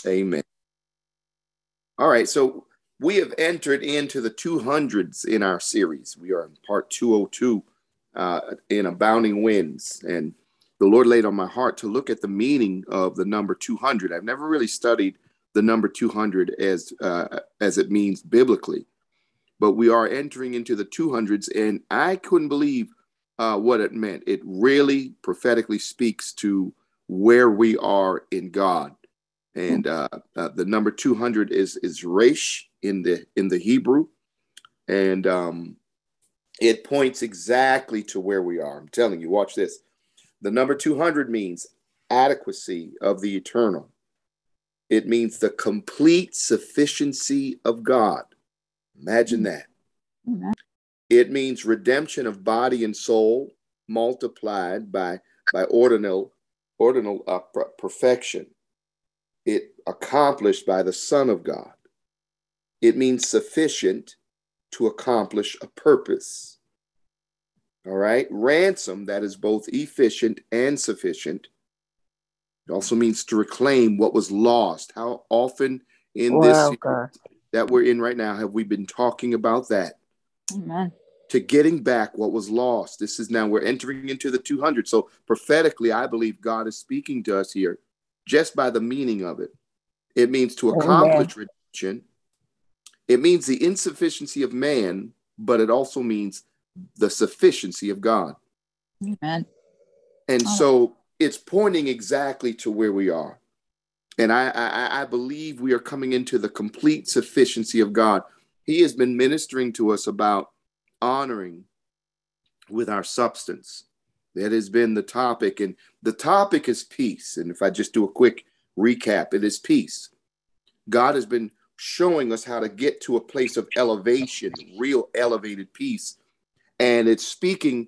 Amen. All right. So we have entered into the 200s in our series. We are in part 202 in Abounding Winds. And the Lord laid on my heart to look at the meaning of the number 200. I've never really studied the number 200 as it means biblically, but we are entering into the 200s, and I couldn't believe what it meant. It really prophetically speaks to where we are in God. And the number 200 is resh in the Hebrew, and it points exactly to where we are. I'm telling you, watch this. The number 200 means adequacy of the eternal. It means the complete sufficiency of God. Imagine that. It means redemption of body and soul multiplied by ordinal perfection. It accomplished by the Son of God. It means sufficient to accomplish a purpose. All right. Ransom, that is both efficient and sufficient. It also means to reclaim what was lost. How often in this series that we're in right now have we been talking about that? Amen. To getting back what was lost. This is now, we're entering into the 200. So prophetically, I believe God is speaking to us here just by the meaning of it. It means to accomplish redemption. It means the insufficiency of man, but it also means the sufficiency of God. Amen. And so it's pointing exactly to where we are. And I believe we are coming into the complete sufficiency of God. He has been ministering to us about honoring with our substance. That has been the topic. And the topic is peace. And if I just do a quick recap, it is peace. God has been showing us how to get to a place of elevation, real elevated peace. And it's speaking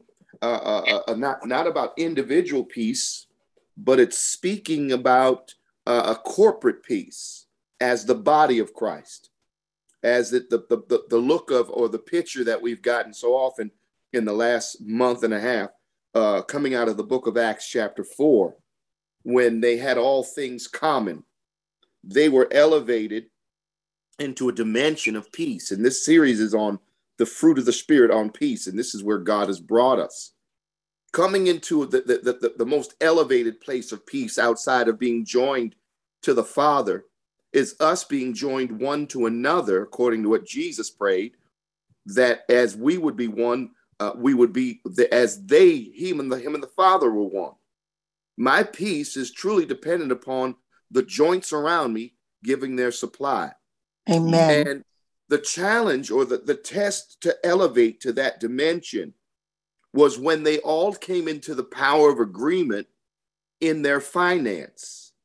not about individual peace, but it's speaking about a corporate peace as the body of Christ, as the look of, or the picture that we've gotten so often in the last month and a half, coming out of the book of Acts chapter 4, when they had all things common. They were elevated into a dimension of peace. And this series is on the fruit of the Spirit, on peace. And this is where God has brought us. Coming into the most elevated place of peace outside of being joined to the Father is us being joined one to another, according to what Jesus prayed, that as we would be one, we would be as him and the Father were one. My peace is truly dependent upon the joints around me giving their supply. Amen. And the challenge, or the test to elevate to that dimension, was when they all came into the power of agreement in their finance.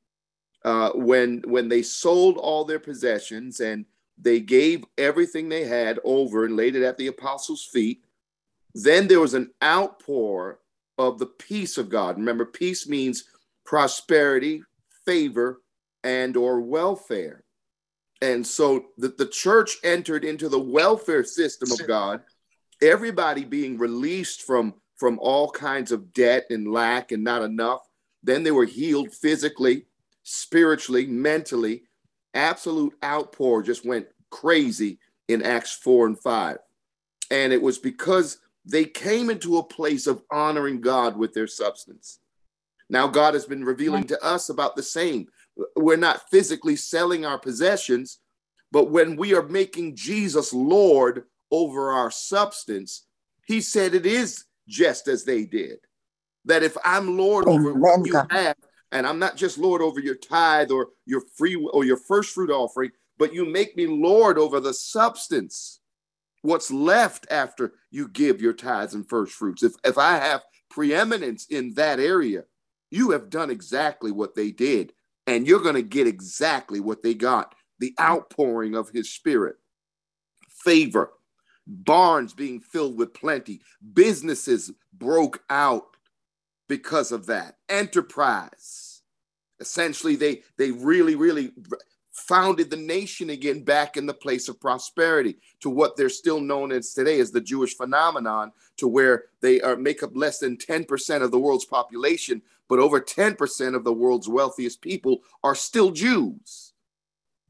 When they sold all their possessions and they gave everything they had over and laid it at the apostles' feet, then there was an outpour of the peace of God. Remember, peace means prosperity, favor, and or welfare. And so the church entered into the welfare system of God, everybody being released from all kinds of debt and lack and not enough. Then they were healed physically, spiritually, mentally. Absolute outpour just went crazy in Acts 4 and 5. And it was because they came into a place of honoring God with their substance. Now God has been revealing to us about the same. We're not physically selling our possessions, but when we are making Jesus Lord over our substance, he said it is just as they did. That if I'm Lord over what you have, and I'm not just Lord over your tithe or your free or your first fruit offering, but you make me Lord over the substance, what's left after you give your tithes and first fruits. If I have preeminence in that area, you have done exactly what they did, and you're going to get exactly what they got. The outpouring of his Spirit, favor, barns being filled with plenty, businesses broke out because of that, enterprise. Essentially, they really founded the nation again back in the place of prosperity, to what they're still known as today as the Jewish phenomenon, to where they make up less than 10% of the world's population, but over 10% of the world's wealthiest people are still Jews.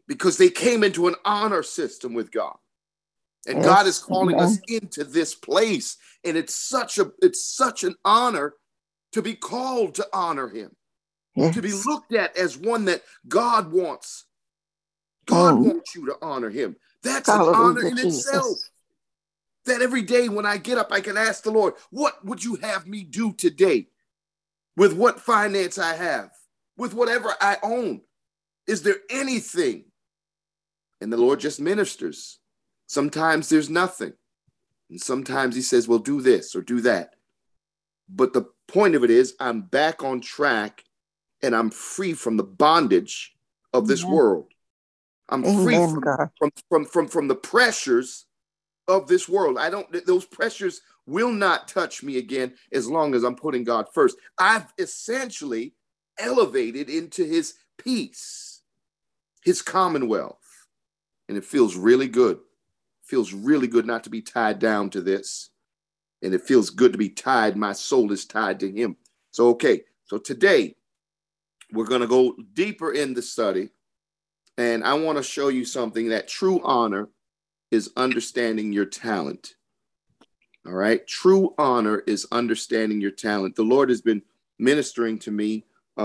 because they came into an honor system with God. And Yes. God is calling Amen. us into this place. And it's such an honor to be called to honor him, Yes. to be looked at as one that God wants. God wants you to honor him. That's an honor in itself. That every day when I get up, I can ask the Lord, what would you have me do today? With what finance I have, with whatever I own. Is there anything? And the Lord just ministers. Sometimes there's nothing. And sometimes he says, well, do this or do that. But the point of it is I'm back on track and I'm free from the bondage of this world. I'm free from the pressures of this world. Those pressures will not touch me again as long as I'm putting God first. I've essentially elevated into his peace, his commonwealth. And it feels really good. Feels really good not to be tied down to this. And it feels good to be tied. My soul is tied to him. So, okay. So today we're going to go deeper in the study. And I want to show you something that true honor is understanding your talent. All right. True honor is understanding your talent. The Lord has been ministering to me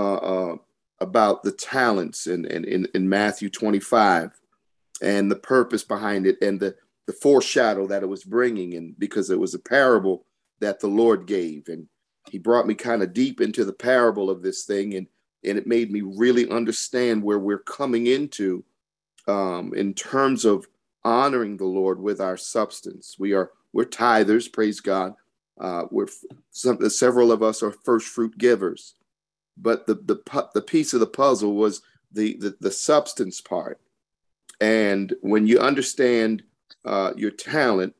about the talents in Matthew 25 and the purpose behind it and the foreshadow that it was bringing. And because it was a parable that the Lord gave, and he brought me kind of deep into the parable of this thing. And it made me really understand where we're coming into in terms of honoring the Lord with our substance. We're tithers, praise God. Several of us are first fruit givers, but the piece of the puzzle was the substance part. And when you understand your talent,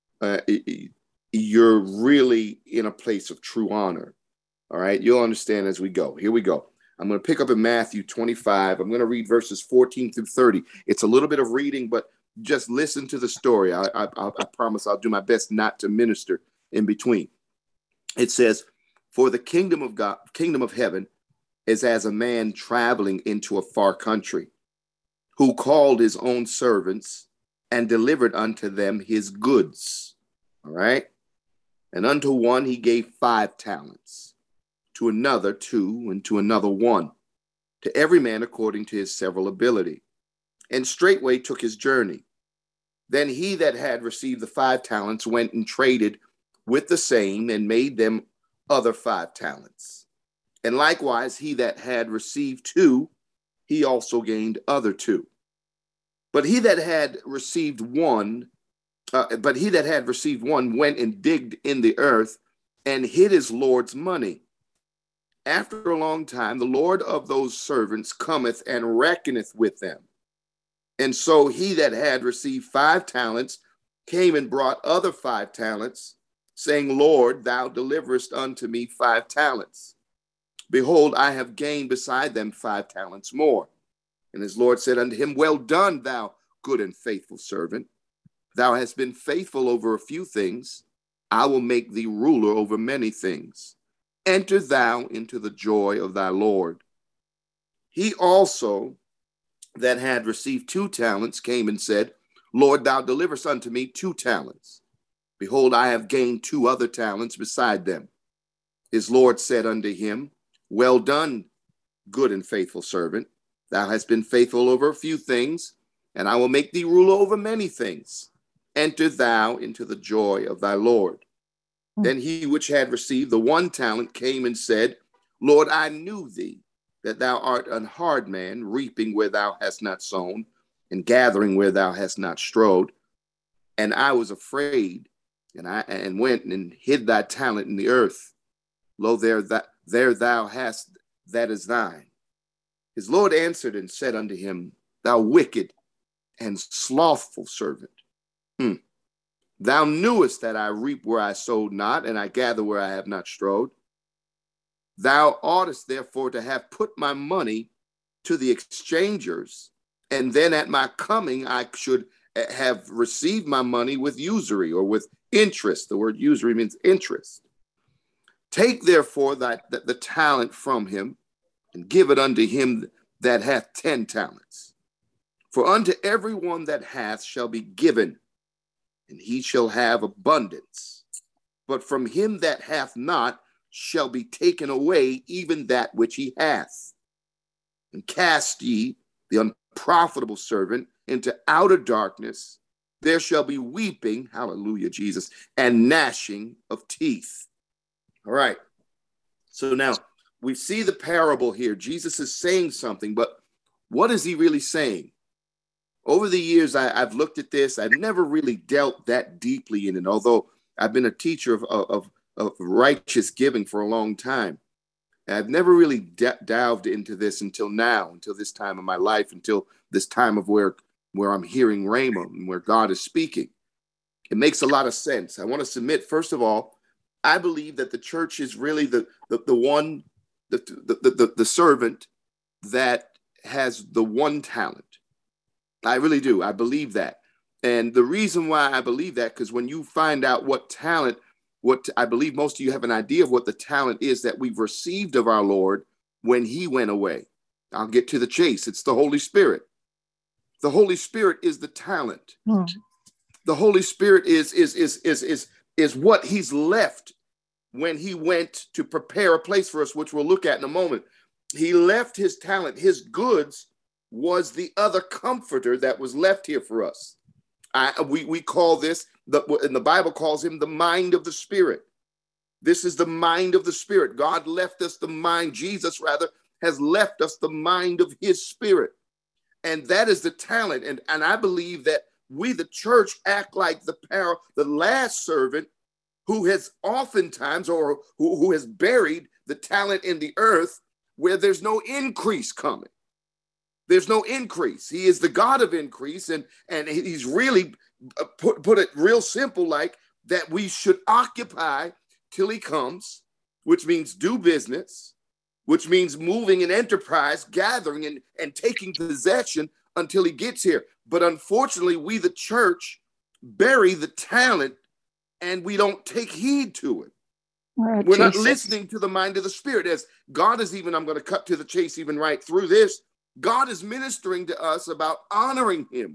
you're really in a place of true honor. All right, you'll understand as we go. Here we go. I'm going to pick up in Matthew 25. I'm going to read verses 14 through 30. It's a little bit of reading, but just listen to the story. I promise I'll do my best not to minister in between. It says, for the kingdom of heaven is as a man traveling into a far country, who called his own servants and delivered unto them his goods. All right. And unto one he gave 5 talents, to another 2, and to another 1, to every man according to his several ability. And straightway took his journey. Then he that had received the 5 talents went and traded with the same and made them other 5 talents. And likewise he that had received 2, he also gained other 2. But he that had received one went and digged in the earth and hid his Lord's money. After a long time, the Lord of those servants cometh and reckoneth with them. And so he that had received 5 talents came and brought other 5 talents, saying, Lord, thou deliverest unto me 5 talents. Behold, I have gained beside them 5 talents more. And his Lord said unto him, well done, thou good and faithful servant. Thou hast been faithful over a few things. I will make thee ruler over many things. Enter thou into the joy of thy Lord. He also that had received 2 talents came and said, Lord, thou deliverest unto me 2 talents. Behold, I have gained 2 other talents beside them. His Lord said unto him, well done, good and faithful servant. Thou hast been faithful over a few things, and I will make thee ruler over many things. Enter thou into the joy of thy Lord. Then he which had received the 1 talent came and said, Lord, I knew thee, that thou art an hard man, reaping where thou hast not sown, and gathering where thou hast not strowed. And I was afraid, and went and hid thy talent in the earth. Lo, there thou hast that is thine. His Lord answered and said unto him, thou wicked and slothful servant. Thou knewest that I reap where I sowed not, and I gather where I have not strowed. Thou oughtest therefore to have put my money to the exchangers, and then at my coming I should have received my money with usury, or with interest. The word usury means interest. Take therefore the talent from him, and give it unto him that hath 10 talents. For unto everyone that hath shall be given, and he shall have abundance. But from him that hath not shall be taken away even that which he hath. And cast ye the unprofitable servant into outer darkness. There shall be weeping, hallelujah, Jesus, and gnashing of teeth. All right. So now we see the parable here. Jesus is saying something, but what is he really saying? Over the years, I've looked at this. I've never really dealt that deeply in it, although I've been a teacher of righteous giving for a long time. I've never really delved into this until now, until this time of my life, until this time of where I'm hearing Rhema and where God is speaking. It makes a lot of sense. I want to submit, first of all, I believe that the church is really the servant that has the one talent. I really do. I believe that. And the reason why I believe that, because when you find out what talent, what I believe most of you have an idea of what the talent is that we've received of our Lord when he went away. I'll get to the chase. It's the Holy Spirit. The Holy Spirit is the talent. The Holy Spirit is what he's left when he went to prepare a place for us, which we'll look at in a moment. He left his talent, his goods was the other comforter that was left here for us. We call this, and the Bible calls him the mind of the Spirit. This is the mind of the Spirit. God left us the mind, Jesus rather, has left us the mind of his Spirit. And that is the talent. And I believe that we, the church, act like the last servant who has oftentimes, or who has buried the talent in the earth where there's no increase coming. There's no increase. He is the God of increase. And he's really put it real simple, like that we should occupy till he comes, which means do business, which means moving in enterprise, gathering and taking possession until he gets here. But unfortunately, we, the church, bury the talent and we don't take heed to it. We're not listening to the mind of the Spirit. As God is even, I'm going to cut to the chase even right through this, God is ministering to us about honoring him.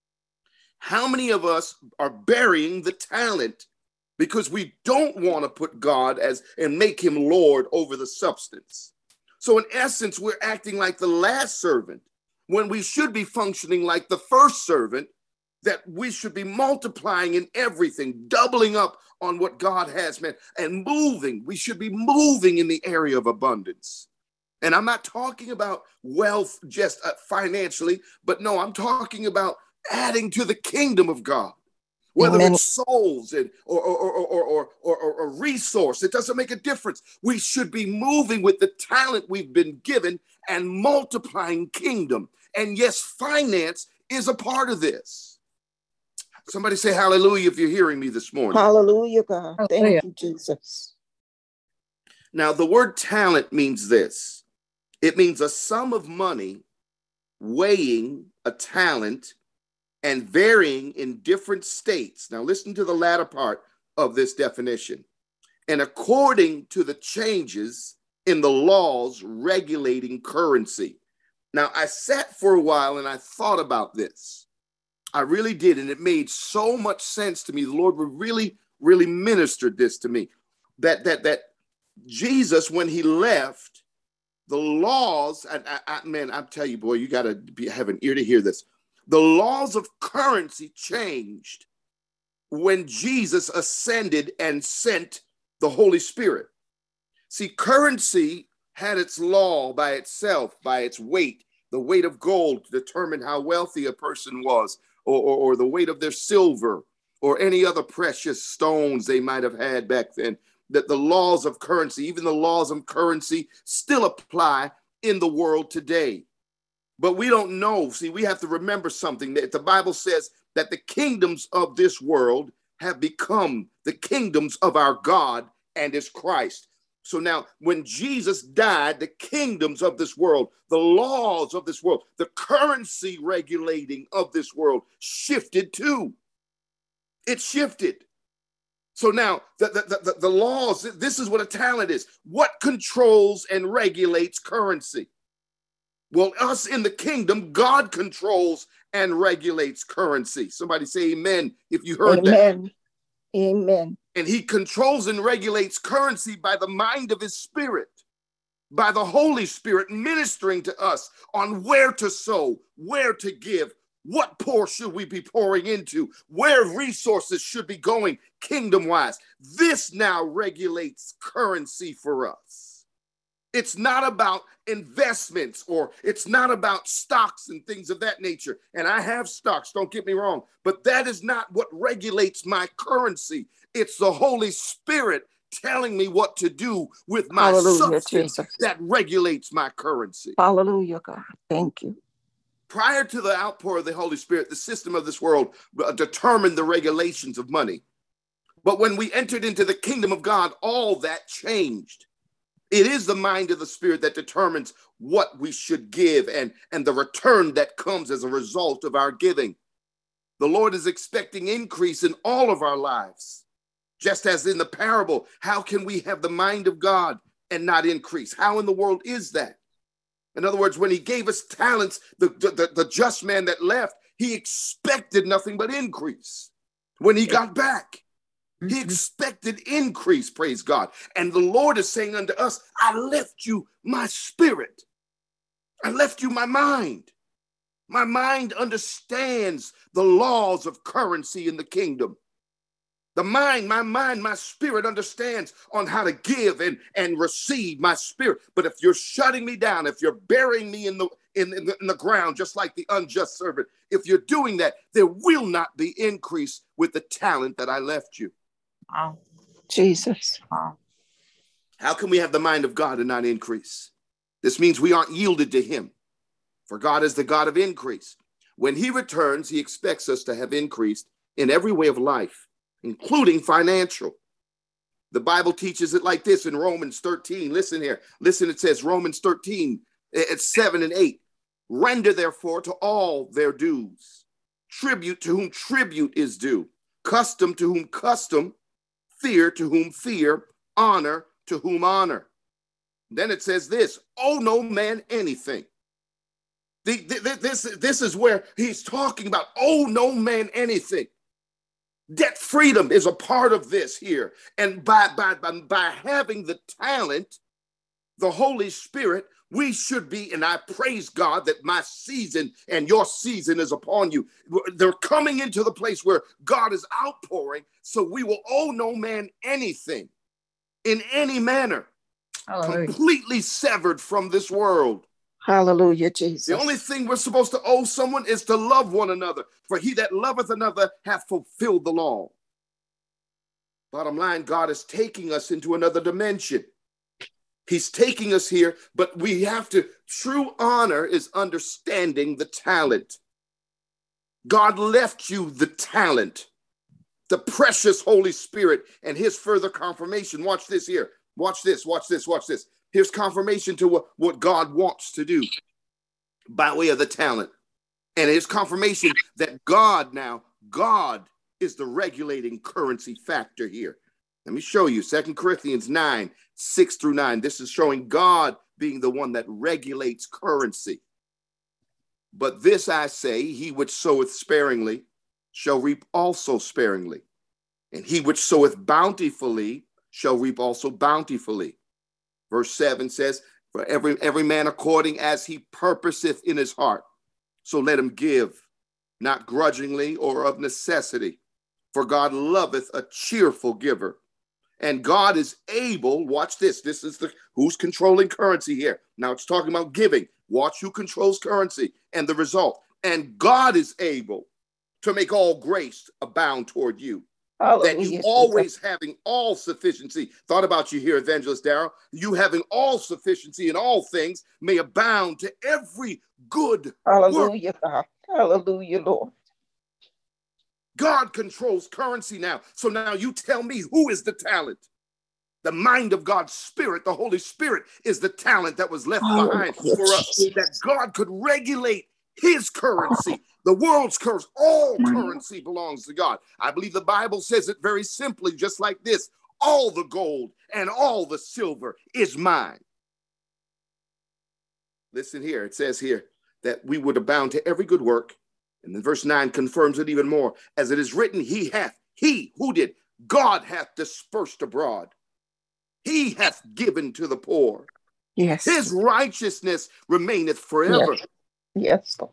How many of us are burying the talent because we don't want to put God as and make him Lord over the substance? So in essence, we're acting like the last servant when we should be functioning like the first servant, that we should be multiplying in everything, doubling up on what God has meant and moving. We should be moving in the area of abundance. And I'm not talking about wealth just financially, but no, I'm talking about adding to the kingdom of God, whether it's souls or resource. It doesn't make a difference. We should be moving with the talent we've been given and multiplying kingdom. And yes, finance is a part of this. Somebody say hallelujah if you're hearing me this morning. Hallelujah, God. Thank you, Jesus. Now, the word talent means this. It means a sum of money weighing a talent and varying in different states. Now, listen to the latter part of this definition. And according to the changes in the laws regulating currency. Now, I sat for a while and I thought about this. I really did. And it made so much sense to me. The Lord really ministered this to me. That Jesus, when he left, the laws, man, I tell you, boy, you got to have an ear to hear this. The laws of currency changed when Jesus ascended and sent the Holy Spirit. See, currency had its law by itself, by its weight, the weight of gold to determine how wealthy a person was, or the weight of their silver, or any other precious stones they might have had back then. That the laws of currency, even the laws of currency, still apply in the world today. But we don't know. See, we have to remember something. That the Bible says that the kingdoms of this world have become the kingdoms of our God and his Christ. So now, when Jesus died, the kingdoms of this world, the laws of this world, the currency regulating of this world shifted too. It shifted. So now the laws, this is what a talent is. What controls and regulates currency? Well, us in the kingdom, God controls and regulates currency. Somebody say amen if you heard that. Amen. Amen. And he controls and regulates currency by the mind of his spirit, by the Holy Spirit ministering to us on where to sow, where to give, what pour should we be pouring into, where resources should be going kingdom-wise. This now regulates currency for us. It's not about investments, or it's not about stocks and things of that nature. And I have stocks, don't get me wrong, but that is not what regulates my currency. It's the Holy Spirit telling me what to do with my substance that regulates my currency. Hallelujah, God. Thank you. Prior to the outpour of the Holy Spirit, the system of this world determined the regulations of money. But when we entered into the kingdom of God, all that changed. It is the mind of the Spirit that determines what we should give and the return that comes as a result of our giving. The Lord is expecting increase in all of our lives. Just as in the parable, how can we have the mind of God and not increase? How in the world is that? In other words, when he gave us talents, the just man that left, he expected nothing but increase. When he got back, he expected increase, praise God. And the Lord is saying unto us, I left you my spirit. I left you my mind. My mind understands the laws of currency in the kingdom. The mind, my spirit understands on how to give and receive my spirit. But if you're shutting me down, if you're burying me in the ground, just like the unjust servant, if you're doing that, there will not be increase with the talent that I left you. Wow. Jesus. Wow. How can we have the mind of God and not increase? This means we aren't yielded to him. For God is the God of increase. When he returns, he expects us to have increased in every way of life, including financial. The Bible teaches it like this in Romans 13. Listen here. Listen, it says Romans 13, it's 7 and 8. Render therefore to all their dues. Tribute to whom tribute is due. Custom to whom custom. Fear to whom fear. Honor to whom honor. Then it says this, owe no man anything. This is where he's talking about owe no man anything. Debt freedom is a part of this here. And by having the talent, the Holy Spirit, we should be, and I praise God that my season and your season is upon you. They're coming into the place where God is outpouring, so we will owe no man anything in any manner. Hallelujah. Completely severed from this world. Hallelujah, Jesus. The only thing we're supposed to owe someone is to love one another. For he that loveth another hath fulfilled the law. Bottom line, God is taking us into another dimension. He's taking us here, but we have to, true honor is understanding the talent. God left you the talent, the precious Holy Spirit, and his further confirmation. Watch this here. Watch this, watch this, watch this. Here's confirmation to what God wants to do by way of the talent. And his confirmation that God is the regulating currency factor here. Let me show you 2 Corinthians 9, 6 through 9. This is showing God being the one that regulates currency. But this I say, he which soweth sparingly shall reap also sparingly. And he which soweth bountifully shall reap also bountifully. Verse 7 says, for every man according as he purposeth in his heart. So let him give, not grudgingly or of necessity. For God loveth a cheerful giver. And God is able, watch this. This is who's controlling currency here. Now it's talking about giving. Watch who controls currency and the result. And God is able to make all grace abound toward you. Hallelujah. That you always having all sufficiency. Thought about you here, Evangelist Darrell. You having all sufficiency in all things may abound to every good Hallelujah, work. God. Hallelujah, Lord. God controls currency now. So now you tell me, who is the talent? The mind of God's Spirit, the Holy Spirit, is the talent that was left behind for us, that God could regulate his currency. The world's currency, all currency belongs to God. I believe the Bible says it very simply, just like this. All the gold and all the silver is mine. Listen here. It says here that we would abound to every good work. And then verse 9 confirms it even more. As it is written, he who did? God hath dispersed abroad. He hath given to the poor. Yes. His righteousness remaineth forever. Yes. Yes, Lord.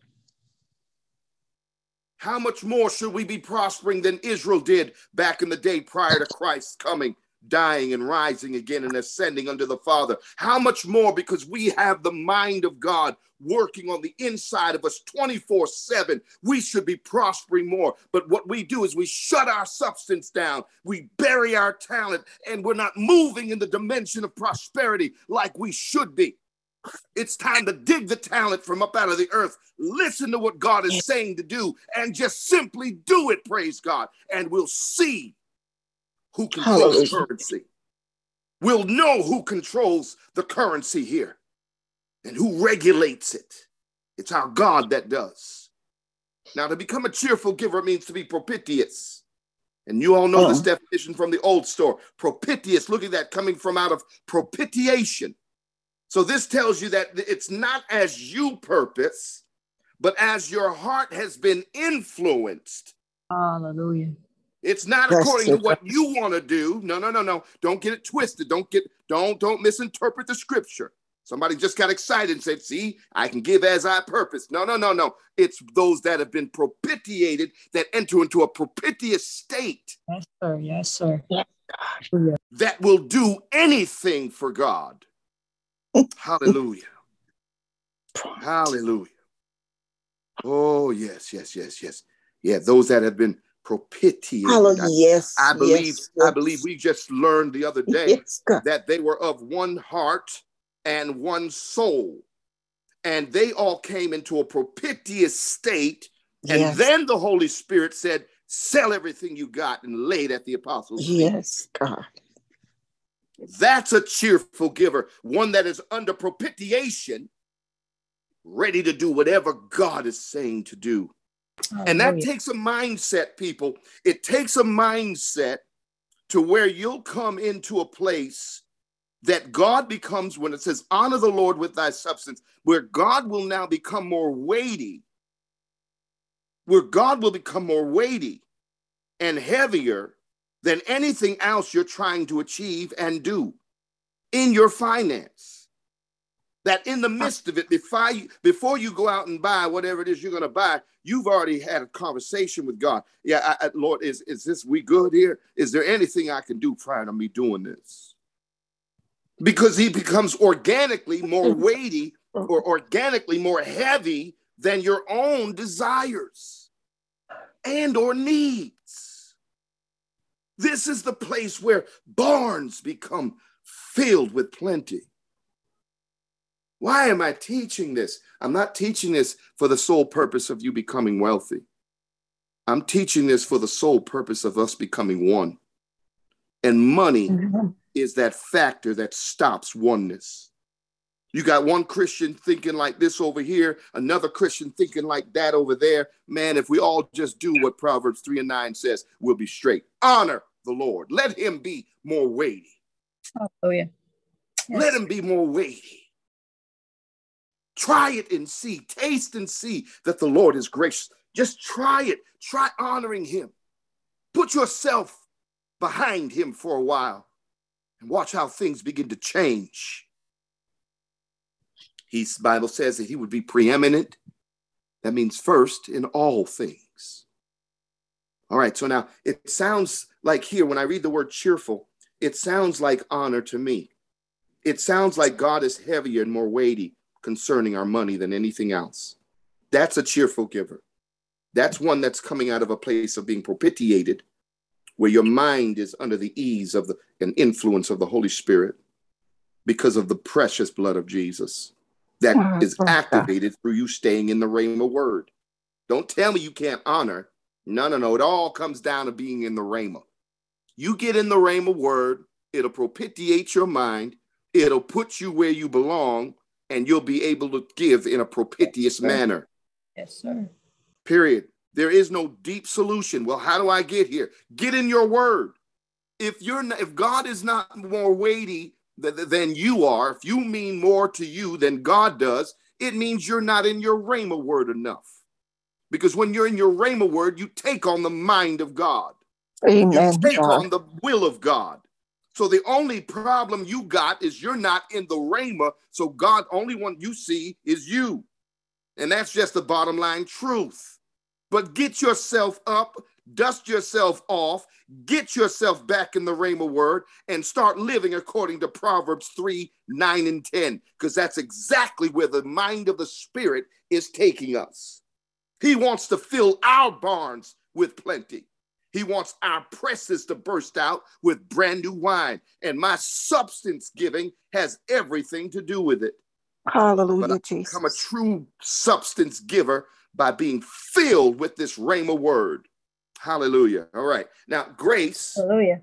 How much more should we be prospering than Israel did back in the day prior to Christ's coming, dying and rising again and ascending unto the Father? How much more, because we have the mind of God working on the inside of us 24/7, we should be prospering more. But what we do is we shut our substance down, we bury our talent, and we're not moving in the dimension of prosperity like we should be. It's time to dig the talent from up out of the earth. Listen to what God is saying to do and just simply do it, praise God. And we'll see who controls currency. We'll know who controls the currency here and who regulates it. It's our God that does. Now, to become a cheerful giver means to be propitious. And you all know this definition from the old store. Propitious, look at that, coming from out of propitiation. So this tells you that it's not as you purpose, but as your heart has been influenced. Hallelujah. It's not according to what you want to do. No. Don't get it twisted. Don't misinterpret the scripture. Somebody just got excited and said, see, I can give as I purpose. No. It's those that have been propitiated that enter into a propitious state. Yes, sir. Yes, sir. That will do anything for God. Hallelujah. Hallelujah. Oh, yes. Yeah, those that have been propitiated. I believe we just learned the other day that they were of one heart and one soul. And they all came into a propitious state. And then the Holy Spirit said, sell everything you got and lay it at the apostles' feet. Yes, God. That's a cheerful giver, one that is under propitiation, ready to do whatever God is saying to do. And that takes a mindset, people. It takes a mindset to where you'll come into a place that God becomes, when it says, honor the Lord with thy substance, where God will now become more weighty, and heavier than anything else you're trying to achieve and do in your finance. That in the midst of it, before you go out and buy whatever it is you're going to buy, you've already had a conversation with God. Yeah, Lord, is we good here? Is there anything I can do prior to me doing this? Because he becomes organically more weighty or organically more heavy than your own desires and or needs. This is the place where barns become filled with plenty. Why am I teaching this? I'm not teaching this for the sole purpose of you becoming wealthy. I'm teaching this for the sole purpose of us becoming one. And money is that factor that stops oneness. You got one Christian thinking like this over here, another Christian thinking like that over there. Man, if we all just do what Proverbs 3:9 says, we'll be straight. Honor the Lord. Let him be more weighty. Oh, yeah. Yes. Let him be more weighty. Try it and see, taste and see that the Lord is gracious. Just try it. Try honoring him. Put yourself behind him for a while and watch how things begin to change. The Bible says that he would be preeminent. That means first in all things. All right, so now it sounds like here, when I read the word cheerful, it sounds like honor to me. It sounds like God is heavier and more weighty concerning our money than anything else. That's a cheerful giver. That's one that's coming out of a place of being propitiated, where your mind is under the ease of and influence of the Holy Spirit because of the precious blood of Jesus that is activated through you staying in the Rhema word. Don't tell me you can't honor. No. It all comes down to being in the Rhema. You get in the Rhema word, it'll propitiate your mind. It'll put you where you belong, and you'll be able to give in a propitious manner. Yes, sir. Period. There is no deep solution. Well, how do I get here? Get in your word. If God is not more weighty than you are, if you mean more to you than God does, It means you're not in your rhema word enough. Because when you're in your rhema word, you take on the mind of God. Amen. You take God. on the will of God. So the only problem you got is you're not in the rhema. So God, only one you see is you. And that's just the bottom line truth. But get yourself up, dust yourself off, get yourself back in the rhema word, and start living according to Proverbs 3, 9, and 10. Because that's exactly where the mind of the Spirit is taking us. He wants to fill our barns with plenty. He wants our presses to burst out with brand new wine. And my substance giving has everything to do with it. But Hallelujah, I Jesus. become a true substance giver by being filled with this rhema word. Hallelujah. All right. Now, grace, Hallelujah.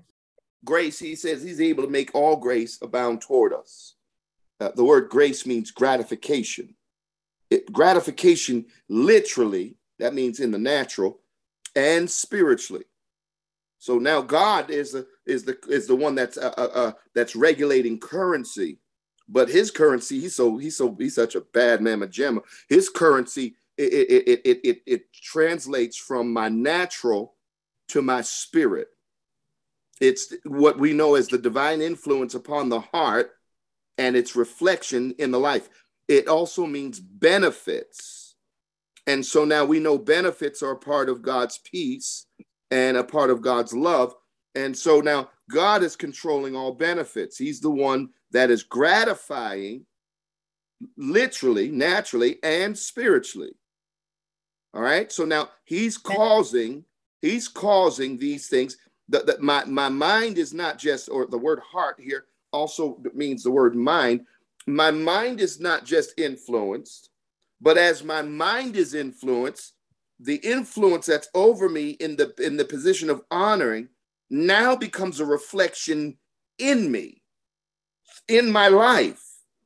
he says he's able to make all grace abound toward us. The word grace means gratification. Gratification, literally, that means in the natural and spiritually. So now God is the one that's regulating currency, but his currency, he's such a bad mamma jamma. His currency, it translates from my natural to my spirit. It's what we know as the divine influence upon the heart and its reflection in the life. It also means benefits. And so now we know benefits are a part of God's peace and a part of God's love. And so now God is controlling all benefits. He's the one that is gratifying literally, naturally, and spiritually. All right. So now he's causing these things. My mind is not just, or the word heart here also means the word mind. My mind is not just influenced, but as my mind is influenced, the influence that's over me in the position of honoring now becomes a reflection in me, in my life.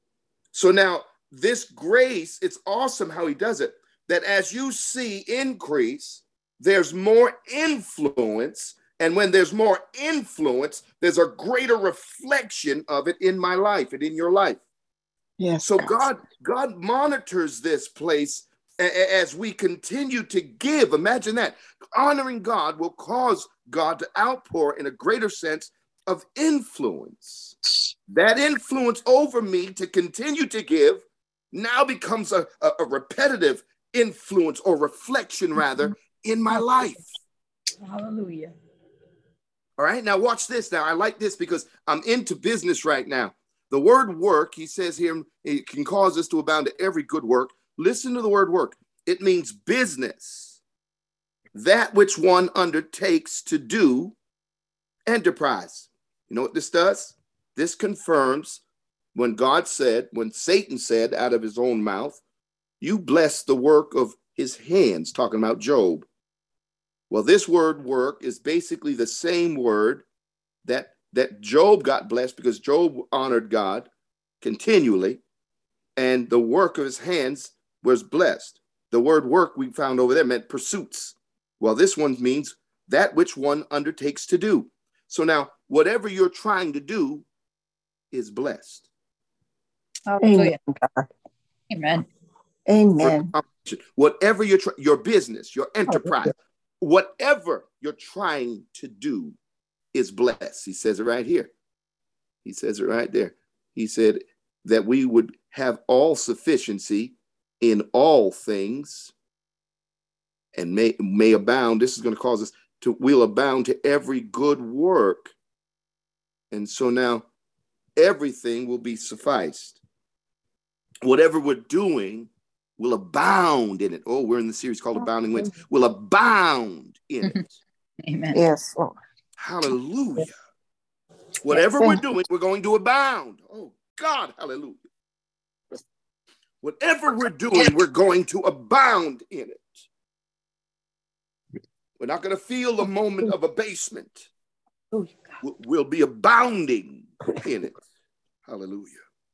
So now this grace, it's awesome how he does it, that as you see increase, there's more influence. And when there's more influence, there's a greater reflection of it in my life and in your life. Yes. So God monitors this place as we continue to give. Imagine that. Honoring God will cause God to outpour in a greater sense of influence. That influence over me to continue to give now becomes a repetitive influence or reflection, rather, in my life. Hallelujah. All right, now watch this. Now I like this because I'm into business right now. The word work, he says here, it can cause us to abound to every good work. Listen to the word work. It means business, that which one undertakes to do, enterprise. You know what this does? This confirms when Satan said out of his own mouth, you bless the work of his hands, talking about Job. Well, this word work is basically the same word that Job got blessed because Job honored God continually, and the work of his hands was blessed. The word work we found over there meant pursuits. Well, this one means that which one undertakes to do. So now, whatever you're trying to do is blessed. Hallelujah. Amen. Amen. Amen. Whatever your business, your enterprise, whatever you're trying to do is blessed. He says it right here. He says it right there. He said that we would have all sufficiency in all things and may abound. This is going to cause us we'll abound to every good work. And so now everything will be sufficed. Whatever we're doing will abound in it. Oh, we're in the series called Abounding Wins. Will abound in it. Amen. Yes, Lord. Hallelujah. Whatever we're doing, we're going to abound. Oh, God, hallelujah. Whatever we're doing, we're going to abound in it. We're not going to feel a moment of abasement. We'll be abounding in it. Hallelujah.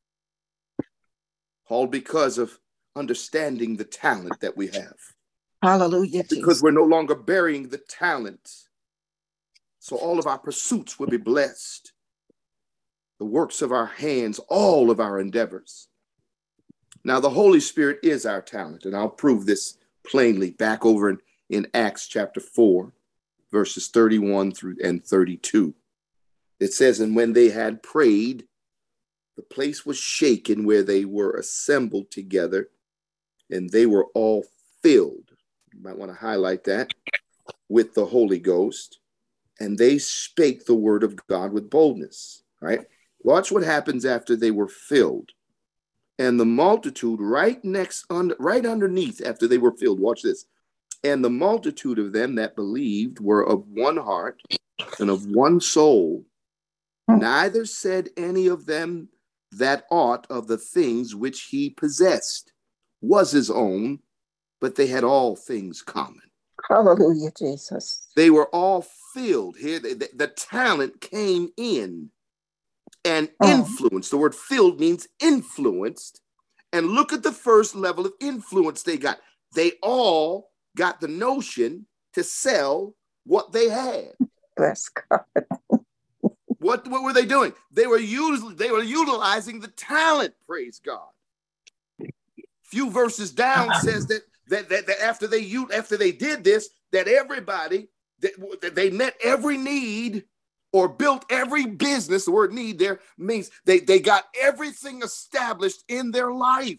All because of understanding the talent that we have. Hallelujah. Because we're no longer burying the talent. So all of our pursuits will be blessed. The works of our hands, all of our endeavors. Now, the Holy Spirit is our talent, and I'll prove this plainly back over in Acts chapter 4, verses 31 through and 32. It says, and when they had prayed, the place was shaken where they were assembled together, and they were all filled. You might want to highlight that, with the Holy Ghost, and they spake the word of God with boldness. Right? Watch what happens after they were filled. And the multitude right underneath after they were filled. Watch this. And the multitude of them that believed were of one heart and of one soul. Neither said any of them that aught of the things which he possessed was his own, but they had all things common. Hallelujah, Jesus. They were all filled. Here, the talent came in and influenced. The word filled means influenced. And look at the first level of influence they got. They all got the notion to sell what they had. Bless God. What were they doing? They were utilizing the talent, praise God. Few verses down says that after they did this, that everybody, that they met every need or built every business. The word need there means they got everything established in their life.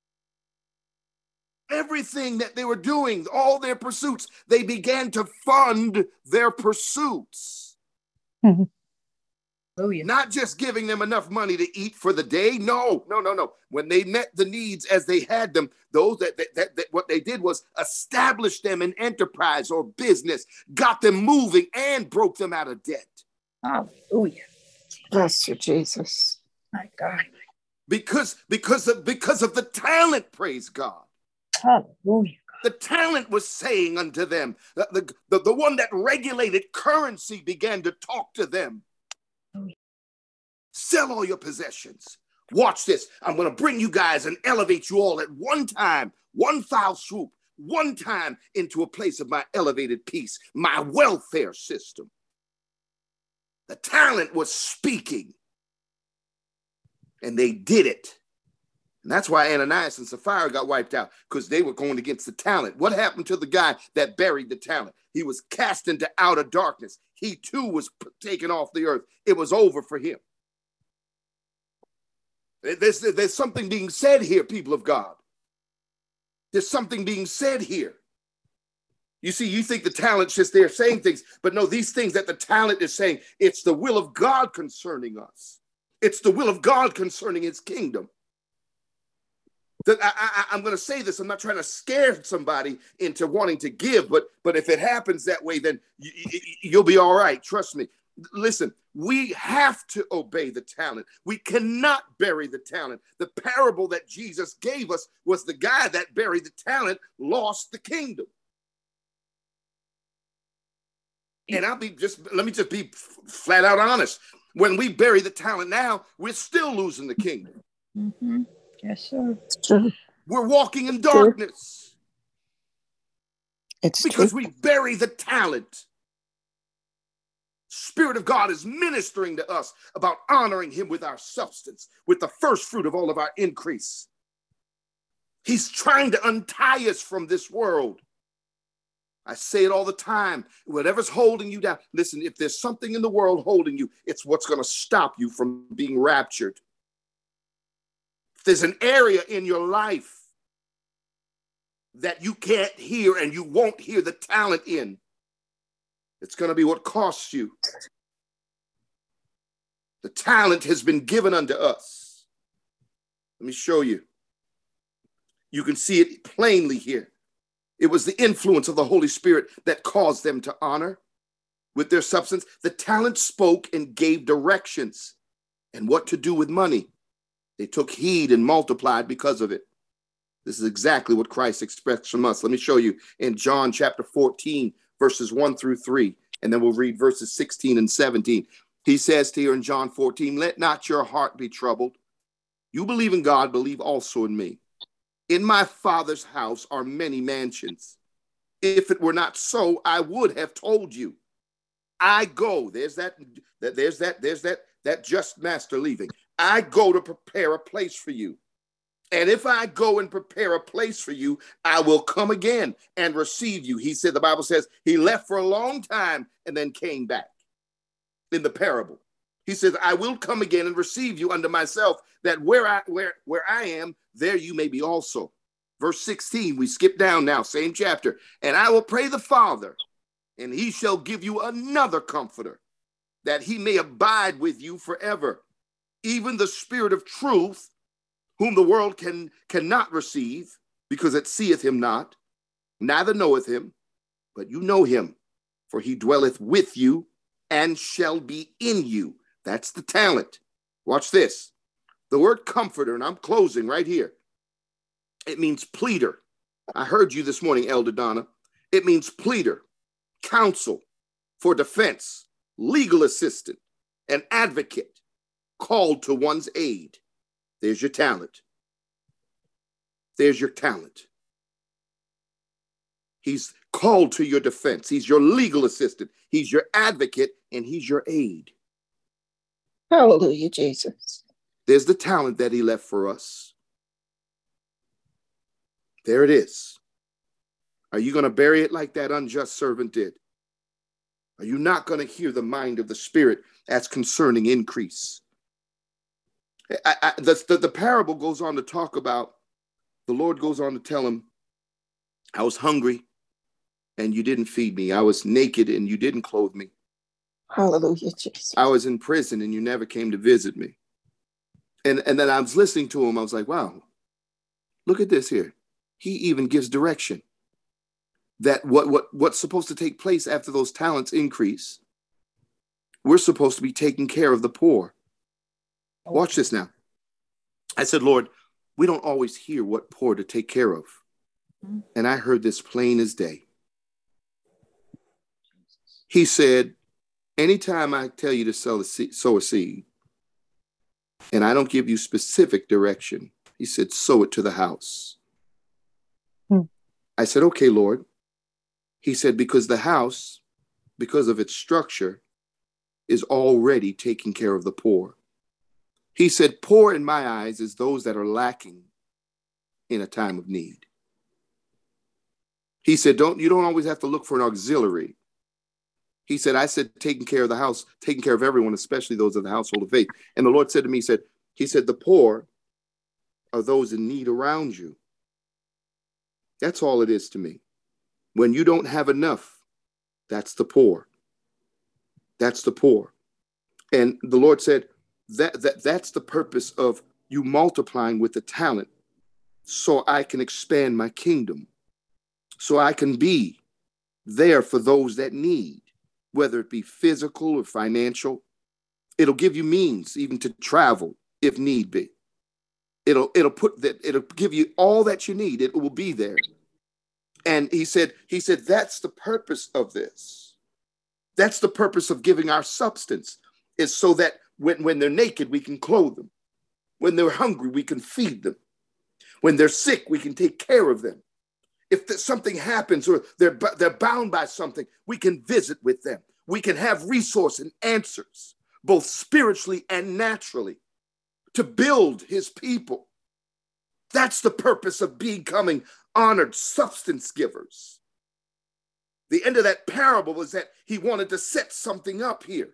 Everything that they were doing, all their pursuits, they began to fund their pursuits. Mm-hmm. Oh, yeah. Not just giving them enough money to eat for the day. No. When they met the needs as they had them, those that what they did was establish them in enterprise or business, got them moving, and broke them out of debt. Hallelujah. Bless you, Jesus. My God. Because of the talent, praise God. Hallelujah. The talent was saying unto them, the one that regulated currency began to talk to them. Sell all your possessions. Watch this. I'm going to bring you guys and elevate you all at one time, one foul swoop, one time into a place of my elevated peace, my welfare system. The talent was speaking, and they did it. And that's why Ananias and Sapphira got wiped out, because they were going against the talent. What happened to the guy that buried the talent? He was cast into outer darkness. He too was taken off the earth. It was over for him. There's something being said here, people of God. There's something being said here. You see, you think the talent's just there saying things, but no, these things that the talent is saying, it's the will of God concerning us. It's the will of God concerning his kingdom. That I'm going to say this. I'm not trying to scare somebody into wanting to give, but if it happens that way, then you'll be all right. Trust me. Listen, we have to obey the talent. We cannot bury the talent. The parable that Jesus gave us was the guy that buried the talent lost the kingdom. And let me just be flat out honest. When we bury the talent now, we're still losing the kingdom. Mm-hmm. Yes, sir. It's true. We're walking in darkness. It's because true. we bury the talent. Spirit of God is ministering to us about honoring him with our substance, with the first fruit of all of our increase. He's trying to untie us from this world. I say it all the time. Whatever's holding you down, listen, if there's something in the world holding you, it's what's going to stop you from being raptured. If there's an area in your life that you can't hear and you won't hear the talent in, it's going to be what costs you. The talent has been given unto us. Let me show you. You can see it plainly here. It was the influence of the Holy Spirit that caused them to honor with their substance. The talent spoke and gave directions and what to do with money. They took heed and multiplied because of it. This is exactly what Christ expects from us. Let me show you in John chapter 14, verses 1 through 3, and then we'll read verses 16 and 17. He says here in John 14, let not your heart be troubled. You believe in God, believe also in me. In my Father's house are many mansions. If it were not so, I would have told you. I go. There's that just master leaving. I go to prepare a place for you. And if I go and prepare a place for you, I will come again and receive you. He said, the Bible says he left for a long time and then came back in the parable. He says, I will come again and receive you unto myself, that where I am, there you may be also. Verse 16, we skip down now, same chapter. And I will pray the Father, and he shall give you another comforter, that he may abide with you forever. Even the Spirit of truth, whom the world cannot receive, because it seeth him not, neither knoweth him, but you know him, for he dwelleth with you and shall be in you. That's the talent. Watch this. The word comforter, and I'm closing right here. It means pleader. I heard you this morning, Elder Donna. It means pleader, counsel for defense, legal assistant, an advocate called to one's aid. There's your talent. There's your talent. He's called to your defense. He's your legal assistant. He's your advocate, and he's your aid. Hallelujah, Jesus. There's the talent that he left for us. There it is. Are you going to bury it like that unjust servant did? Are you not going to hear the mind of the Spirit as concerning increase? The parable goes on to talk about, the Lord goes on to tell him, I was hungry and you didn't feed me. I was naked and you didn't clothe me. Hallelujah, Jesus. I was in prison and you never came to visit me. And then I was listening to him. I was like, wow, look at this here. He even gives direction that what's supposed to take place after those talents increase, we're supposed to be taking care of the poor. Watch this now. I said, Lord, we don't always hear what poor to take care of. And I heard this plain as day. He said, anytime I tell you to sow a seed, and I don't give you specific direction, he said, sow it to the house. I said, okay, Lord. He said, because the house, because of its structure, is already taking care of the poor. He said, poor in my eyes is those that are lacking in a time of need. He said, you don't always have to look for an auxiliary. He said, I said, taking care of the house, taking care of everyone, especially those of the household of faith. And the Lord said to me, he said, the poor are those in need around you. That's all it is to me. When you don't have enough, that's the poor. That's the poor. And the Lord said, that's the purpose of you multiplying with the talent, so I can expand my kingdom, so I can be there for those that need, whether it be physical or financial. It'll give you means even to travel if need be. It'll give you all that you need. It will be there. And he said, that's the purpose of this. That's the purpose of giving our substance, is so that when they're naked, we can clothe them. When they're hungry, we can feed them. When they're sick, we can take care of them. If something happens or they're bound by something, we can visit with them. We can have resource and answers, both spiritually and naturally, to build his people. That's the purpose of becoming honored substance givers. The end of that parable was that he wanted to set something up here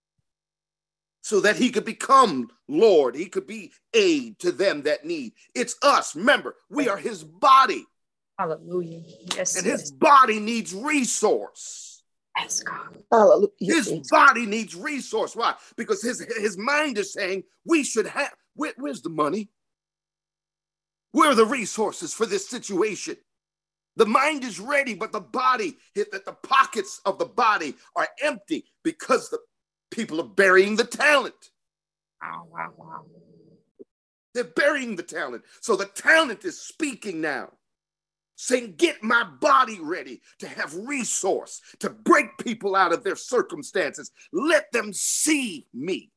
so that he could become Lord. He could be aid to them that need. It's us. Remember, we are his body. Hallelujah. Yes. And his body needs resource. Yes, God. Hallelujah. His body needs resource. Why? Because his mind is saying we should have, where's the money? Where are the resources for this situation? The mind is ready, but the body, the pockets of the body are empty because the people are burying the talent. Wow. They're burying the talent. So the talent is speaking now, saying, get my body ready to have resource, to break people out of their circumstances. Let them see me.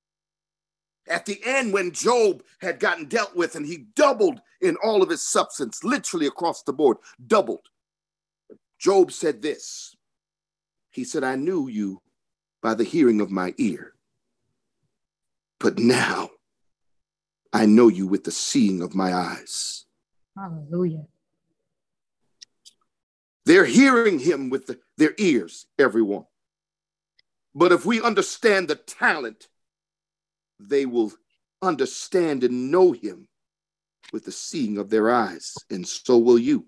At the end, when Job had gotten dealt with and he doubled in all of his substance, literally across the board, doubled, Job said this. He said, I knew you by the hearing of my ear, but now I know you with the seeing of my eyes. Hallelujah. They're hearing him with their ears, everyone. But if we understand the talent, they will understand and know him with the seeing of their eyes, and so will you.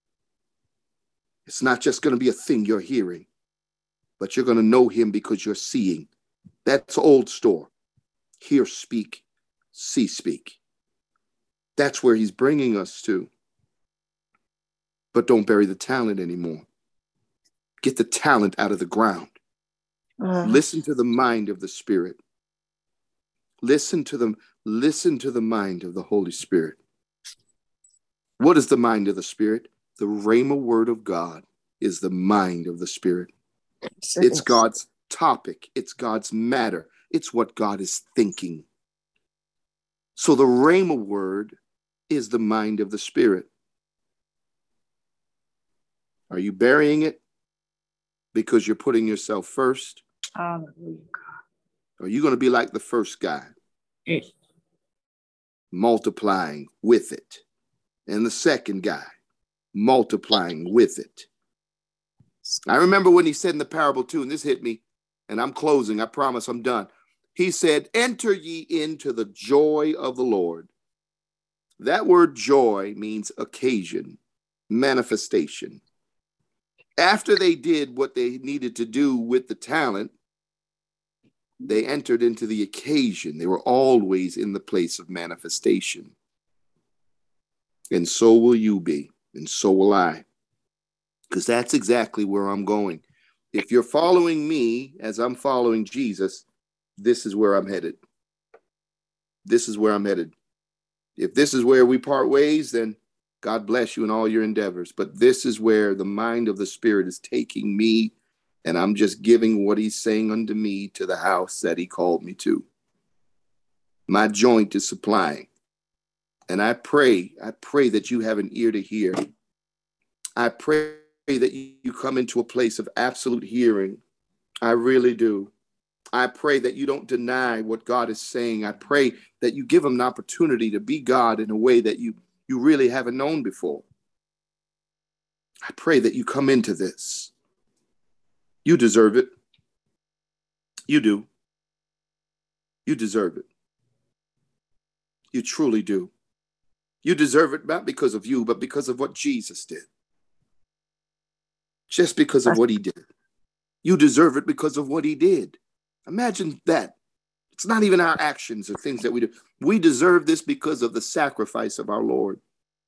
It's not just going to be a thing you're hearing, but you're going to know him because you're seeing. That's old store. Hear, speak, see, speak. That's where he's bringing us to. But don't bury the talent anymore. Get the talent out of the ground. Listen to the mind of the Spirit. Listen to the mind of the Holy Spirit. What is the mind of the Spirit? The Rhema word of God is the mind of the Spirit. It's God's topic. It's God's matter. It's what God is thinking. So the Rhema word is the mind of the Spirit. Are you burying it because you're putting yourself first? Hallelujah. Are you going to be like the first guy? Yes. Multiplying with it. And the second guy, multiplying with it. I remember when he said in the parable too, and this hit me, and I'm closing, I promise I'm done. He said, enter ye into the joy of the Lord. That word joy means occasion, manifestation. After they did what they needed to do with the talent, they entered into the occasion. They were always in the place of manifestation. And so will you be, and so will I. Because that's exactly where I'm going. If you're following me as I'm following Jesus, this is where I'm headed. This is where I'm headed. If this is where we part ways, then God bless you in all your endeavors. But this is where the mind of the Spirit is taking me, and I'm just giving what he's saying unto me to the house that he called me to. My joint is supplying. And I pray that you have an ear to hear. I pray that you come into a place of absolute hearing. I really do. I pray that you don't deny what God is saying. I pray that you give him an opportunity to be God in a way that you really haven't known before. I pray that you come into this. You deserve it. You do. You deserve it. You truly do. You deserve it not because of you, but because of what Jesus did. Just because of what he did. You deserve it because of what he did. Imagine that. It's not even our actions or things that we do. We deserve this because of the sacrifice of our Lord.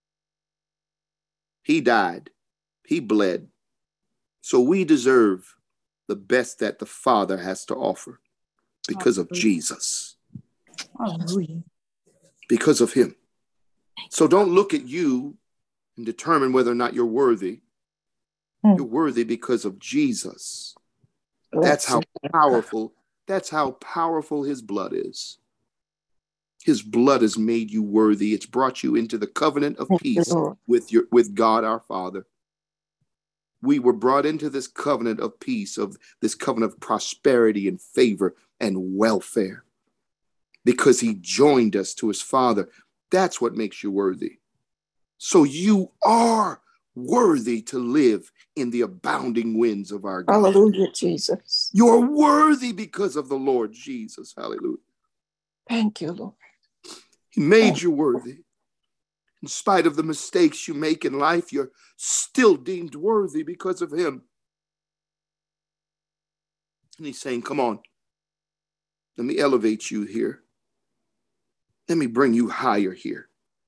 He died. He bled. So we deserve the best that the Father has to offer because of Jesus. Hallelujah. Because of him. So don't look at you and determine whether or not you're worthy. You're worthy because of Jesus. That's how powerful his blood is. His blood has made you worthy. It's brought you into the covenant of peace with God our Father. We were brought into this covenant of peace, of this covenant of prosperity and favor and welfare, because he joined us to his Father. That's what makes you worthy. So you are worthy to live in the abounding winds of our God. Hallelujah, Jesus. You're worthy because of the Lord Jesus. Hallelujah. Thank you, Lord. He made you worthy. In spite of the mistakes you make in life, you're still deemed worthy because of him. And he's saying, come on, let me elevate you here. Let me bring you higher here.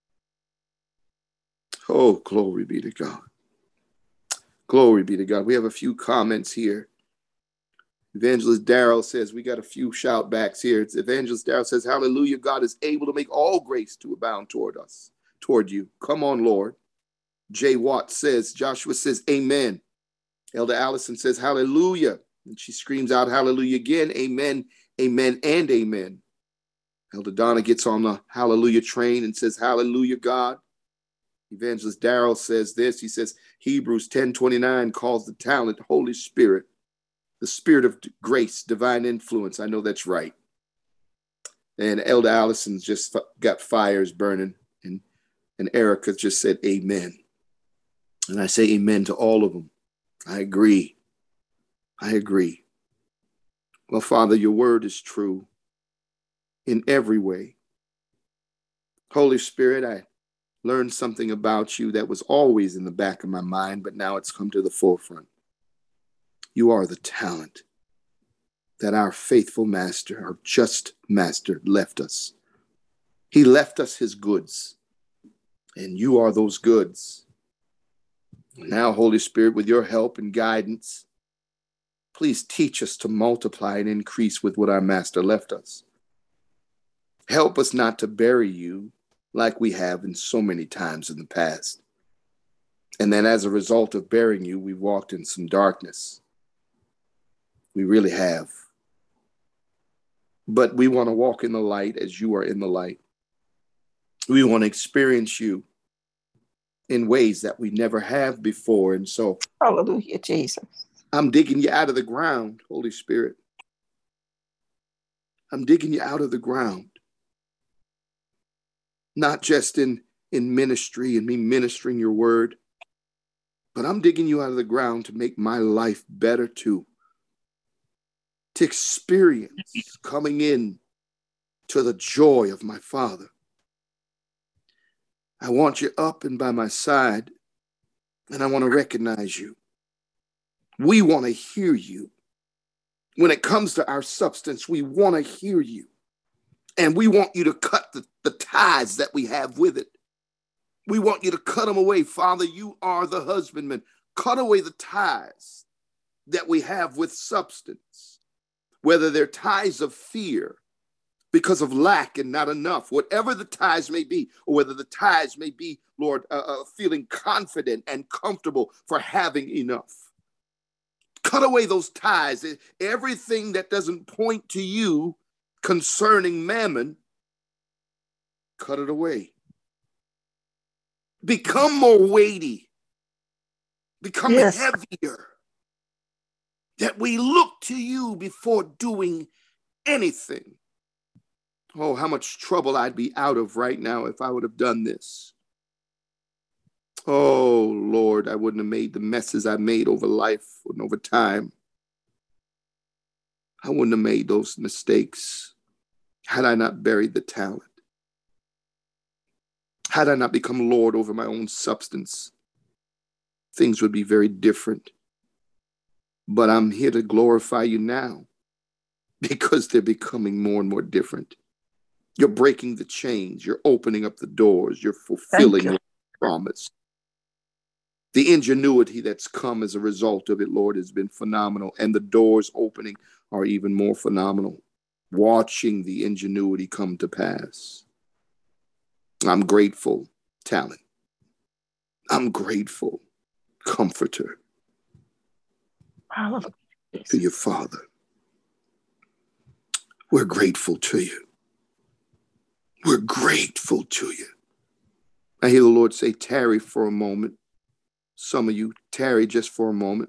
Oh, glory be to God. Glory be to God. We have a few comments here. Evangelist Darrell says, we got a few shout backs here. It's Evangelist Darrell says, hallelujah, God is able to make all grace to abound toward you. Come on, Lord. Jay Watt says, Joshua says, amen. Elder Allison says, hallelujah. And she screams out, hallelujah again. Amen, amen, and amen. Elder Donna gets on the hallelujah train and says, hallelujah, God. Evangelist Darrell says this. He says, Hebrews 10:29 calls the talent Holy Spirit, the spirit of grace, divine influence. I know that's right. And Elder Allison's just got fires burning. And Erica just said, amen. And I say amen to all of them. I agree. I agree. Well, Father, your word is true in every way. Holy Spirit, I learned something about you that was always in the back of my mind, but now it's come to the forefront. You are the talent that our faithful master, our just master, left us. He left us his goods, and you are those goods. Now, Holy Spirit, with your help and guidance, please teach us to multiply and increase with what our master left us. Help us not to bury you like we have in so many times in the past. And then as a result of burying you, we walked in some darkness. We really have. But we want to walk in the light as you are in the light. We want to experience you in ways that we never have before. And so, Hallelujah, Jesus. I'm digging you out of the ground, Holy Spirit. I'm digging you out of the ground. Not just in ministry and me ministering your word, but I'm digging you out of the ground to make my life better too. To experience coming in to the joy of my Father. I want you up and by my side, and I want to recognize you. We want to hear you. When it comes to our substance, we want to hear you. And we want you to cut the ties that we have with it. We want you to cut them away. Father, you are the husbandman. Cut away the ties that we have with substance, whether they're ties of fear because of lack and not enough, whatever the ties may be, or whether the ties may be, Lord, feeling confident and comfortable for having enough. Cut away those ties. Everything that doesn't point to you concerning mammon, cut it away. Become more weighty. Become heavier. That we look to you before doing anything. Oh, how much trouble I'd be out of right now if I would have done this. Oh, Lord, I wouldn't have made the messes I made over life and over time. I wouldn't have made those mistakes had I not buried the talent. Had I not become Lord over my own substance, things would be very different. But I'm here to glorify you now because they're becoming more and more different. You're breaking the chains. You're opening up the doors. You're fulfilling your promise. The ingenuity that's come as a result of it, Lord, has been phenomenal. And the doors opening are even more phenomenal. Watching the ingenuity come to pass. I'm grateful, talent. I'm grateful, comforter. Hallelujah. To your Father. We're grateful to you. We're grateful to you. I hear the Lord say, tarry for a moment. Some of you, tarry just for a moment.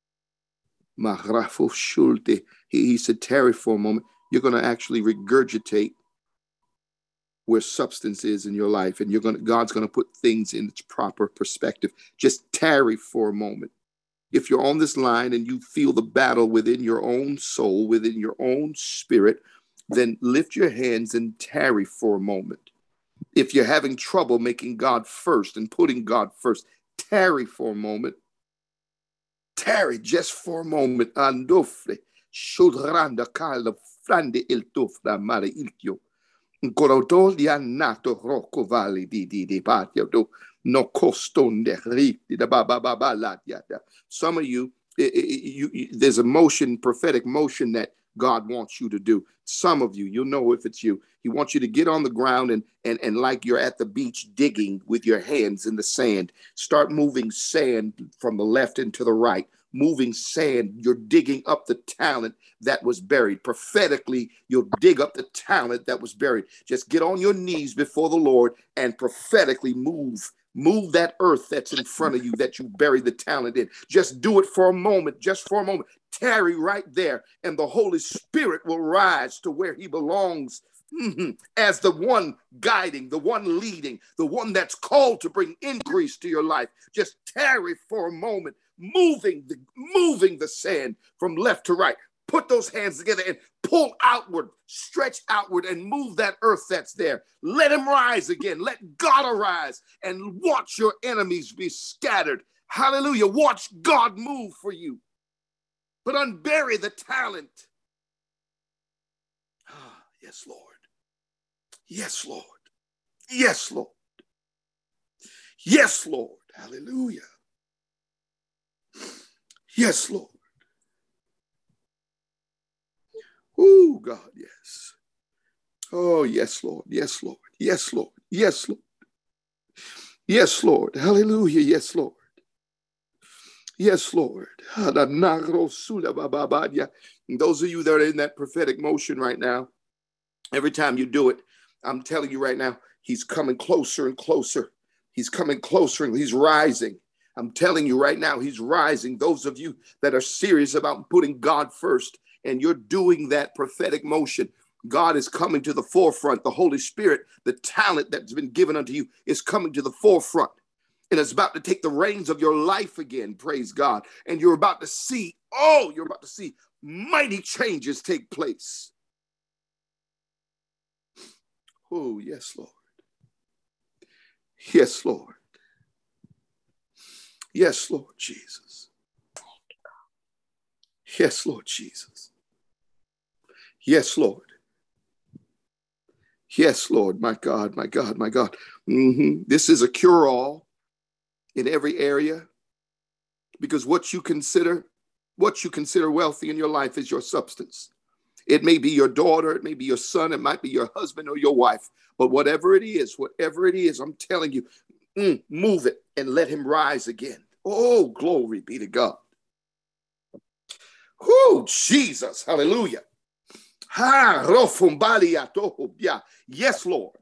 He said, tarry for a moment. You're going to actually regurgitate where substance is in your life, and God's going to put things in its proper perspective. Just tarry for a moment. If you're on this line and you feel the battle within your own soul, within your own spirit, then lift your hands and tarry for a moment. If you're having trouble making God first and putting God first, tarry for a moment. Tarry just for a moment. Andofre, shudrando caldo, frande il tufra mare iltio. Gorodolia nato rocco valley di patio do no costonde riti da ba la diata. Some of you, there's a motion, prophetic motion that God wants you to do. Some of you, you'll know if it's you. He wants you to get on the ground and like you're at the beach digging with your hands in the sand. Start moving sand from the left and to the right. Moving sand, you're digging up the talent that was buried. Prophetically, you'll dig up the talent that was buried. Just get on your knees before the Lord and prophetically move that earth that's in front of you that you buried the talent in. Just do it for a moment, just for a moment. Tarry right there, and the Holy Spirit will rise to where he belongs as the one guiding, the one leading, the one that's called to bring increase to your life. Just tarry for a moment, moving the sand from left to right. Put those hands together and pull outward, stretch outward, and move that earth that's there. Let him rise again. Let God arise and watch your enemies be scattered. Hallelujah. Watch God move for you. But unbury the talent. Ah, yes, Lord. Yes, Lord. Yes, Lord. Yes, Lord. Hallelujah. Yes, Lord. Oh, God, yes. Oh, yes, Lord. Yes, Lord. Yes, Lord. Yes, Lord. Yes, Lord. Hallelujah. Yes, Lord. Yes, Lord. And those of you that are in that prophetic motion right now, every time you do it, I'm telling you right now, he's coming closer and closer. He's coming closer and he's rising. I'm telling you right now, he's rising. Those of you that are serious about putting God first and you're doing that prophetic motion, God is coming to the forefront. The Holy Spirit, the talent that's been given unto you is coming to the forefront. And it's about to take the reins of your life again, praise God. And you're about to see, mighty changes take place. Oh, yes, Lord. Yes, Lord. Yes, Lord Jesus. Yes, Lord Jesus. Yes, Lord. Yes, Lord. My God, my God, my God. This is a cure-all in every area, because what you consider wealthy in your life is your substance. It may be your daughter, it may be your son, it might be your husband or your wife, but whatever it is, I'm telling you, move it and let him rise again. Oh, glory be to God. Oh, Jesus, hallelujah. Yes, Lord.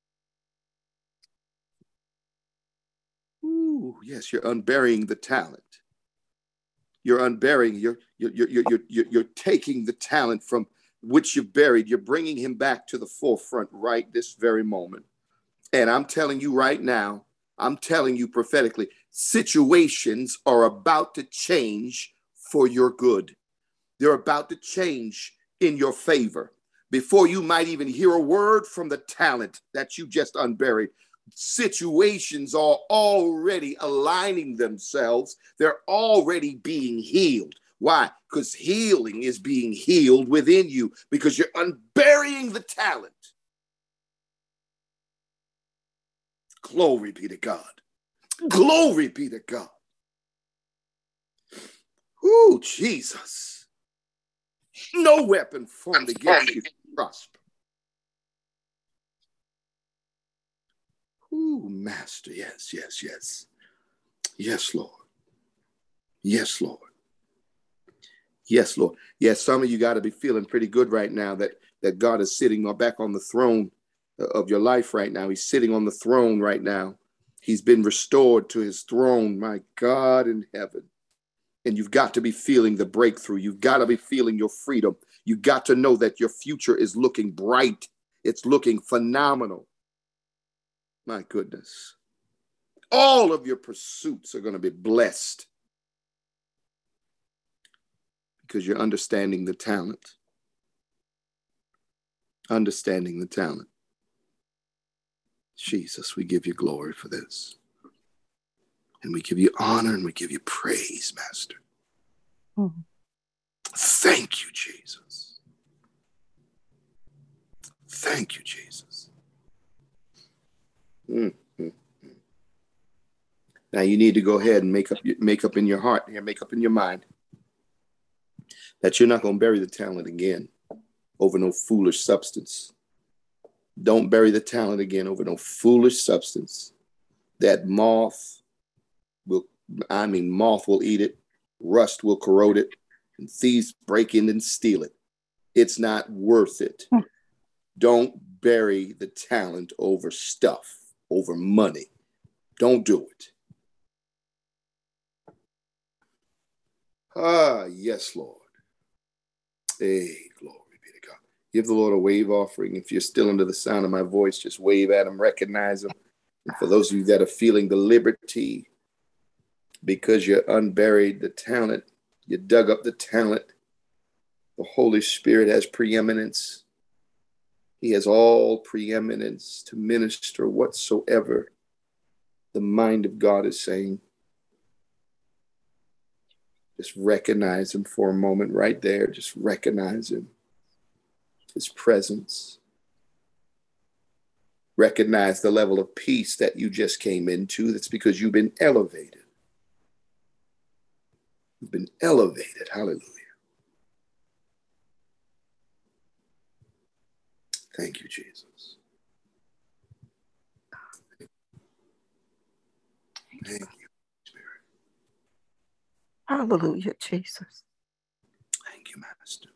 Ooh, yes, you're unburying the talent. You're unburying, you're taking the talent from which you've buried. You're bringing him back to the forefront right this very moment. And I'm telling you right now, I'm telling you prophetically, situations are about to change for your good. They're about to change in your favor. Before you might even hear a word from the talent that you just unburied, situations are already aligning themselves. They're already being healed. Why? Because healing is being healed within you because you're unburying the talent. Glory be to God. Glory be to God. Oh, Jesus. No weapon formed against you can prosper. Oh, Master. Yes, yes, yes. Yes, Lord. Yes, Lord. Yes, Lord. Yes, some of you got to be feeling pretty good right now that God is sitting back on the throne of your life right now. He's sitting on the throne right now. He's been restored to his throne, my God in heaven. And you've got to be feeling the breakthrough. You've got to be feeling your freedom. You've got to know that your future is looking bright. It's looking phenomenal. My goodness. All of your pursuits are going to be blessed because you're understanding the talent. Understanding the talent. Jesus, we give you glory for this. And we give you honor and we give you praise, Master. Thank you, Jesus. Thank you, Jesus. Now you need to go ahead and make up in your heart here, make up in your mind that you're not going to bury the talent again over no foolish substance. Don't bury the talent again over no foolish substance. That moth will eat it, rust will corrode it, and thieves break in and steal it. It's not worth it. Don't bury the talent over stuff, over money. Don't do it. Yes, Lord. Hey, glory be to God. Give the Lord a wave offering. If you're still under the sound of my voice, just wave at him, recognize him. And for those of you that are feeling the liberty because you unburied the talent, you dug up the talent, the Holy Spirit has preeminence. He has all preeminence to minister whatsoever the mind of God is saying. Just recognize him for a moment right there. Just recognize him, his presence. Recognize the level of peace that you just came into. That's because you've been elevated. You've been elevated. Hallelujah. Thank you, Jesus. Thank you, Spirit. Hallelujah, Jesus. Thank you, Master.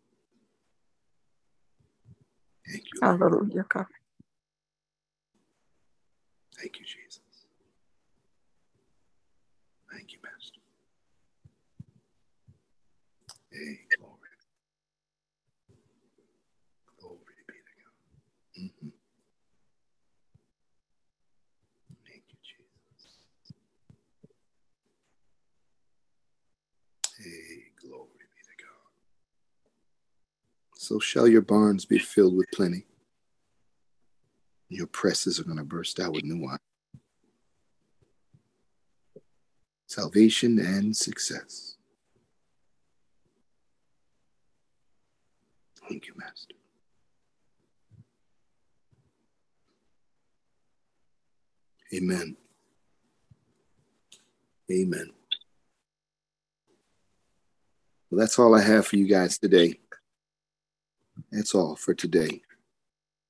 Thank you. Hallelujah, God. Thank you, Jesus. Thank you, Master. Hey, glory. Glory be to God. Mm-hmm. Thank you, Jesus. Hey, glory be to God. So shall your barns be filled with plenty. Your presses are going to burst out with new wine. Salvation and success. Thank you, Master. Amen. Amen. Well, that's all I have for you guys today. That's all for today.